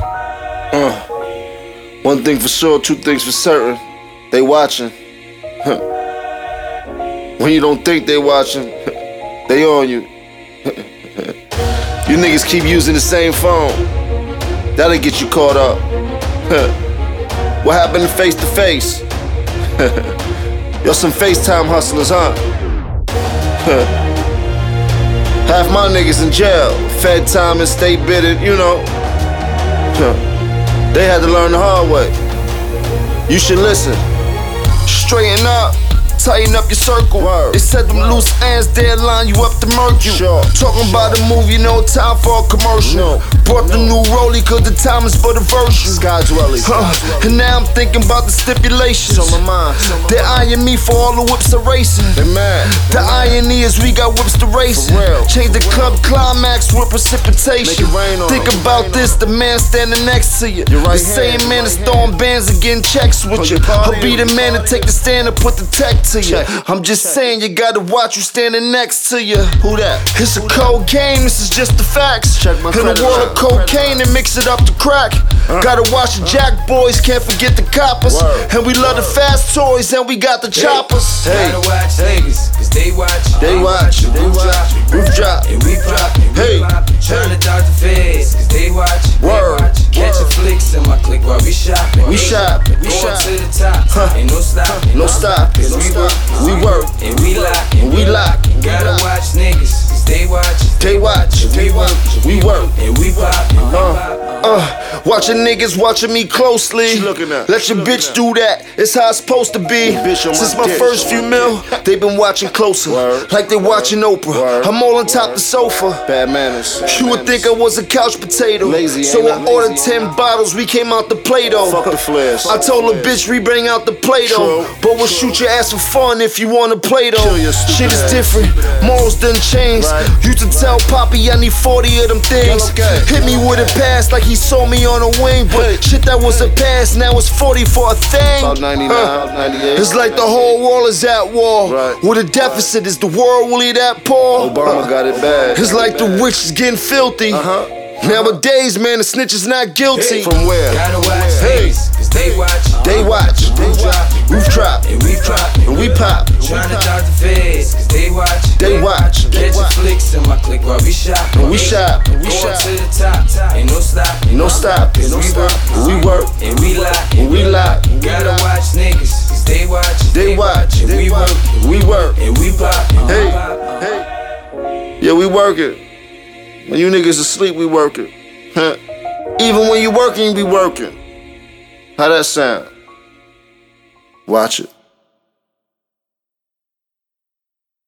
One thing for sure, two things for certain. They watching. When you don't think they watching, they on you. You niggas keep using the same phone. That'll get you caught up. What happened to face to face? Y'all some FaceTime hustlers, huh? Half my niggas in jail, fed time and state bidded, you know. They had to learn the hard way. You should listen. Straighten up, tighten up your circle. Word. They said them loose ends, they'll line you up to murk you. Sure. Talking about a movie, no time for a commercial. No. Brought the new rollie cause the time is for the version. Sky dwelling. And now I'm thinking about the stipulations. On my mind. They eyeing me for all the whips are racing. They mad. The irony is we got whips to racing. Change the club climax with precipitation. Think about this, the man standing next to you. Right, the same man that's throwing bands and getting checks with you. I'll be the man to take the stand and put the tech to you. I'm just saying you gotta watch who's standing next to you. Who that? It's a cold game, this is just the facts. Check my in the world of cocaine and mix it up to crack. Gotta watch the jack boys, can't forget the coppers. And we love the fast toys and we got the choppers. Gotta watch niggas, cause they watch. They watch. Roof drop. And we drop. Hey. Tryna dodge the feds, cause they watch. Word. Catching flicks in my clique while we shopping. We shop. We shot to the top. Ain't no stopping. No stop. Cause we work. And we lock. And we lock. Gotta watch niggas, cause they watch. They watch. We work. And we pop. Watching niggas watching me closely. Let your bitch do that, it's how it's supposed to be. Since my first few mil, they been watching closer. Like they watching Oprah. I'm all on top the sofa. Bad manners. You would think I was a couch potato. So I ordered 10 bottles, we came out the Play-Doh. Fuck the flares. I told a bitch we bring out the Play-Doh. But we'll shoot your ass for fun if you wanna play though. Shit is different, morals done changed. Used to tell Poppy I need 40 of them things. Hit me with a pass like he saw me on a wing. But shit that was a pass, now it's 40 for a thing. About 99, 98. It's like the whole world is at war. With a deficit, is the world really that poor? Obama got it bad. It's like the rich is getting filthy. Nowadays, man, the snitch is not guilty. From where? Gotta watch niggas, cause they watch. They watch. Roof drop. And we drop. And we pop. Tryna dodge the feds, cause they watch. They watch. Catching flicks in my clique while we shopping. And we shop. Going to the top. Ain't no stopping. No stop. Cause we work. And we lock. And we lock. Gotta watch niggas, cause they watch. They watch. And we work. And we pop. Hey. Yeah, we working. When you niggas asleep, we working. Even when you working, we working. How that sound? Watch it.